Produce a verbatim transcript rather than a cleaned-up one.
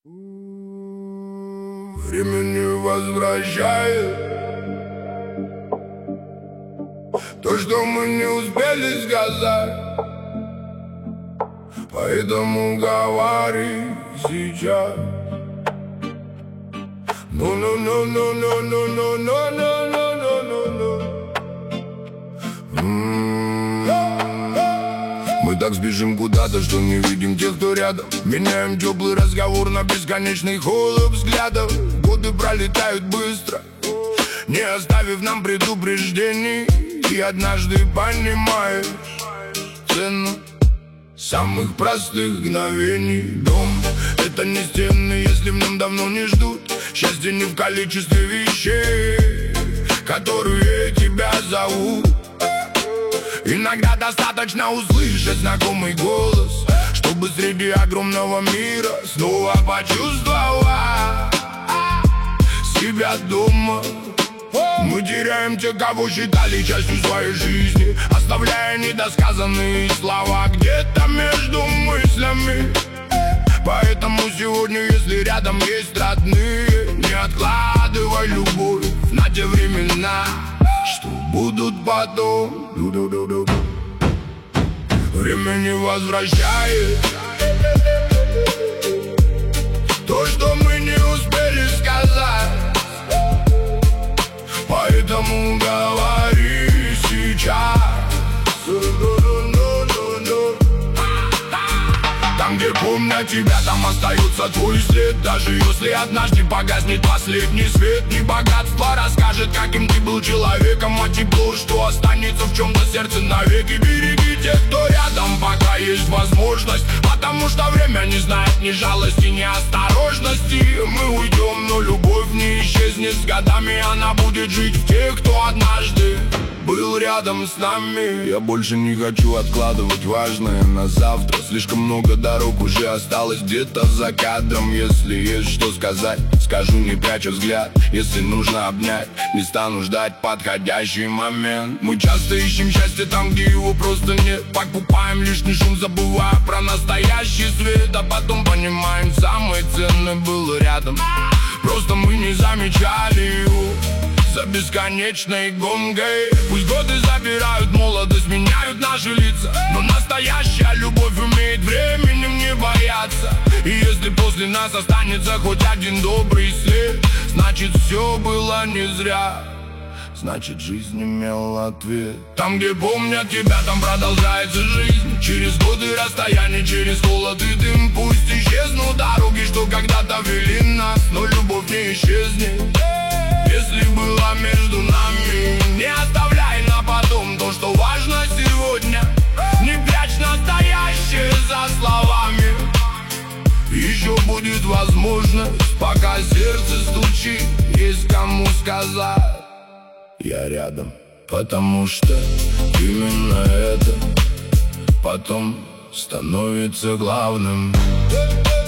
Время не возвращает то, что мы не успели сказать. Поэтому говори сейчас. Ну-ну-ну-ну-ну-ну-ну-ну-ну-ну-ну-ну. Мы так спешим куда-то, что не видим тех, кто рядом. Меняем теплый разговор на бесконечный холод взглядов. Годы пролетают быстро, не оставив нам предупреждений. И однажды понимаешь цену самых простых мгновений. Дом — это не стены, если в нем давно не ждут. Счастье не в количестве вещей, которые тебя зовут. Иногда достаточно услышать знакомый голос, чтобы среди огромного мира снова почувствовать себя дома. Мы теряем тех, кого считали частью своей жизни, оставляя недосказанные слова где-то между мыслями. Поэтому сегодня, если рядом есть родные, не откладывай любовь на те времена, что будут потом. Время не возвращает то, что мы не успели сказать. Поэтому говори сейчас. Там, где помнят тебя, там остается твой след. Даже если однажды погаснет последний свет. Не богатство расскажет, каким ты был человеком, а тепло, что останется в чем-то сердце навеки. Береги тех, кто рядом, пока есть возможность, потому что время не знает ни жалости, ни осторожности. Мы уйдем, но любовь не исчезнет с годами. Она будет жить в тех, кто однажды был рядом с нами. Я больше не хочу откладывать важное на завтра. Слишком много дорог уже осталось где-то за кадром. Если есть что сказать, скажу, не пряча взгляд. Если нужно обнять, не стану ждать подходящий момент. Мы часто ищем счастье там, где его просто нет. Покупаем лишний шум, забывая про настоящий свет. А потом понимаем, самое ценное было рядом, просто мы не замечали его за бесконечной гонкой. Пусть годы забирают молодость, меняют наши лица, но настоящая любовь умеет временем не бояться. И если после нас останется хоть один добрый след, значит все было не зря, значит жизнь имела ответ. Там, где помнят тебя, там продолжается жизнь. Через годы расстояния, через холод и дым. Пусть исчезнут дороги, что когда-то вели нас, но любовь не исчезнет. Если было между нами, не оставляй на потом то, что важно сегодня. Не прячь настоящее за словами. Еще будет возможность, пока сердце стучит, есть кому сказать: я рядом. Потому что именно это потом становится главным.